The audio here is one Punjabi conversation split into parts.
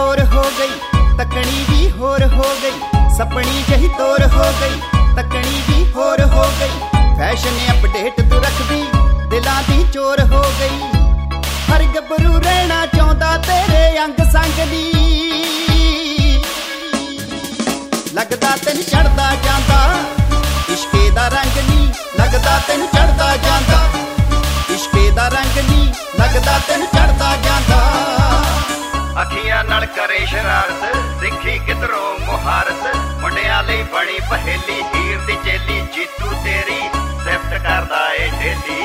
ਤੋਰ ਹੋ ਗਈ ਤਕਣੀ ਵੀ ਹੋਰ ਹੋ ਗਈ ਸਪਣੀ ਜਹੀ ਤੋਰ ਹੋ ਗਈ ਤਕਣੀ ਵੀ ਹੋਰ ਹੋ ਗਈ ਫੈਸ਼ਨ ਅਪਡੇਟ ਤੂੰ ਰੱਖਦੀ ਦਿਲਾਂ ਦੀ ਚੋਰ ਹੋ ਗਈ ਹਰ ਗੱਭਰੂ ਰਹਿਣਾ ਚਾਹੁੰਦਾ ਤੇਰੇ ਅੰਗ ਸੰਗ ਦੀ ਲੱਗਦਾ ਤੈਨੂੰ ਚੜਦਾ ਜਾਂਦਾ ਇਸ਼ਕੇ ਦਾ ਰੰਗ ਨੀ ਲੱਗਦਾ ਤੈਨੂੰ ਚੜਦਾ ਜਾਂਦਾ ਇਸ਼ਕੇ ਦਾ ਰੰਗ ਨੀ ਲੱਗਦਾ ਤੈਨੂੰ ਚੜਦਾ ਜਾਂਦਾ ਅੱਖੀਆਂ ਨਾਲ ਕਰੇ ਸ਼ਰਾਰਤ ਸਿੱਖੀ ਕਿਧਰੋਂ ਮੁਹਾਰਤ ਮੁੰਡਿਆਂ ਲਈ ਬਣੀ ਪਹੇਲੀ ਹੀਰ ਦੀ ਚੇਲੀ ਜੀਤੂ ਤੇਰੀ ਸਿਫਤ ਕਰਦਾ ਏ ਢੇਲੀ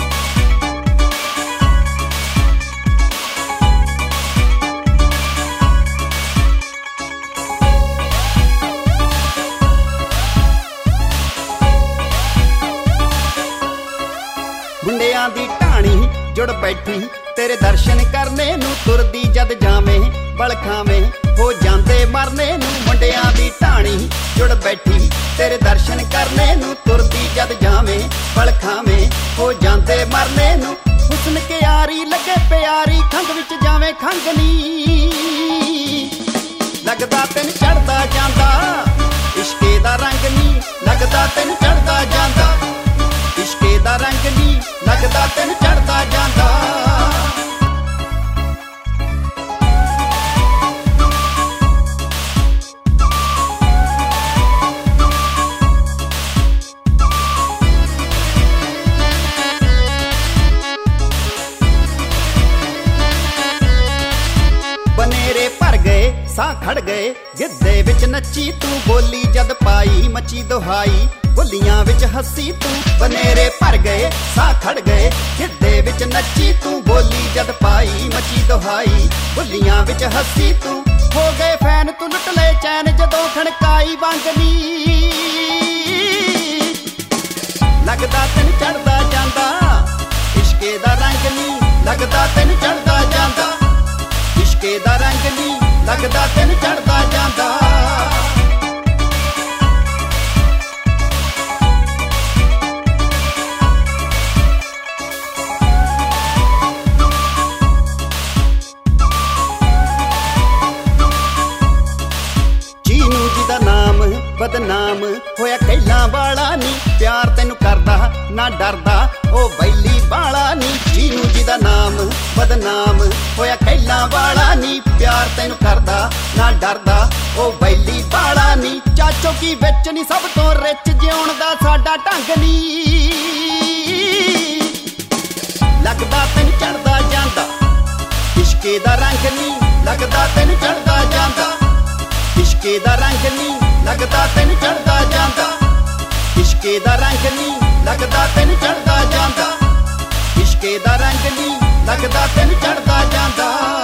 ਮੁੰਡਿਆਂ ਦੀ ਢਾਣੀ ਜੁੜ ਬੈਠੀ ਤੇਰੇ ਦਰਸ਼ਨ ਕਰਨੇ ਨੂੰ ਤੁਰਦੀ ਜਦ ਜਾਵੇਂ ਬਲ ਖਾਵੇਂ ਹੋ ਜਾਂਦੇ ਮਰਨੇ ਨੂੰ ਮੁੰਡਿਆਂ ਦੀ ਢਾਣੀ ਜੁੜ ਬੈਠੀ ਤੇਰੇ ਦਰਸ਼ਨ ਕਰਨੇ ਨੂੰ ਤੁਰਦੀ ਜਦ ਜਾਵੇਂ ਬਲ ਖਾਵੇਂ ਹੋ ਜਾਂਦੇ ਮਰਨੇ ਨੂੰ ਹੁਸਨ ਕਿਆਰੀ ਲੱਗੇ ਪਿਆਰੀ ਖੰਗ ਵਿੱਚ ਜਾਵੇਂ ਖੰਗਨੀ ਲੱਗਦਾ ਤੈਨੂੰ ਚੜਦਾ ਜਾਂਦਾ ਇਸ਼ਕੇ ਦਾ ਰੰਗ ਨੀ ਲੱਗਦਾ ਤੈਨੂੰ ਚੜਦਾ ਜਾਂਦਾ ਇਸ਼ਕੇ ਦਾ ਰੰਗ ਨੀ ਲੱਗਦਾ ਤੈਨੂੰ ਚੜਦਾ ਜਾਂਦਾ ਬਨੇਰੇ ਭਰ ਗਏ ਸਾਹ ਖੜ ਗਏ ਗਿੱਧੇ ਵਿੱਚ ਨੱਚੀ ਤੂੰ ਬੋਲੀ ਜਦ ਪਾਈ ਮੱਚੀ ਦੁਹਾਈ ਬੁੱਲੀਆਂ ਵਿੱਚ ਹੱਸੀ ਤੂੰ ਬਨੇਰੇ ਭਰ ਗਏ ਸਾਹ ਖੜ ਗਏ ਗਿੱਧੇ ਵਿੱਚ ਨੱਚੀ ਤੂੰ ਬੋਲੀ ਜਦ ਪਾਈ ਮੱਚੀ ਦੁਹਾਈ ਬੁੱਲੀਆਂ ਵਿੱਚ ਹੱਸੀ ਤੂੰ ਹੋ ਗਏ ਫੈਨ ਤੂੰ ਲੁੱਟ ਲੈ ਚੈਨ ਜਦੋਂ ਖਣਕਾਈ ਵਾਂਗਨੀ ਲੱਗਦਾ ਤੈਨੂੰ ਚੜਦਾ ਜਾਂਦਾ ਇਸ਼ਕੇ ਦਾ ਰੰਗ ਨੀ ਲੱਗਦਾ ਤੈਨੂੰ ਚੜਦਾ ਜਾਂਦਾ ਇਸ਼ਕੇ ਦਾ ਰੰਗ ਨੀ ਲੱਗਦਾ ਤੈਨੂੰ ਚੜਦਾ ਜਾਂਦਾ ਜਿਹਦਾ ਨਾਮ ਬਦਨਾਮ ਹੋਇਆ ਕਹਿਲਾਂ ਵਾਲਾ ਨੀ ਪਿਆਰ ਤੈਨੂੰ ਕਰਦਾ ਨਾ ਡਰਦਾ ਉਹ ਬੈਲੀ ਵਾਲਾ ਨੀ ਜਿਹਨੂੰ ਜਿਹਦਾ ਨਾਮ ਬਦਨਾਮ ਹੋਇਆ ਕਹਿਲਾਂ ਵਾਲਾ ਨੀ ਪਿਆਰ ਤੈਨੂੰ ਕਰਦਾ ਨਾ ਡਰਦਾ ਉਹ ਬੈਲੀ ਵਾਲਾ ਨੀ ਚਾਚੋ ਕੀ ਵਿੱਚ ਨੀ ਸਭ ਤੋਂ ਰਿਚ ਜਿਉਣ ਦਾ ਸਾਡਾ ਢੰਗ ਨੀ ਲੱਗਦਾ ਤੈਨੂੰ ਚੜਦਾ ਜਾਂਦਾ ਇਸ਼ਕੇ ਦਾ ਰੰਗ ਨੀ ਲੱਗਦਾ ਤੈਨੂੰ ਚੜਦਾ ਜਾਂਦਾ ਇਸ਼ਕੇ ਦਾ ਰੰਗ ਨੀ ਲੱਗਦਾ ਤੈਨੂੰ ਚੜਦਾ ਜਾਂਦਾ ਇਸ਼ਕੇ ਦਾ ਰੰਗ ਨੀ ਲੱਗਦਾ ਤੈਨੂੰ ਚੜਦਾ ਜਾਂਦਾ ਇਸ਼ਕੇ ਦਾ ਰੰਗ ਨੀ ਲੱਗਦਾ ਤੈਨੂੰ ਚੜਦਾ ਜਾਂਦਾ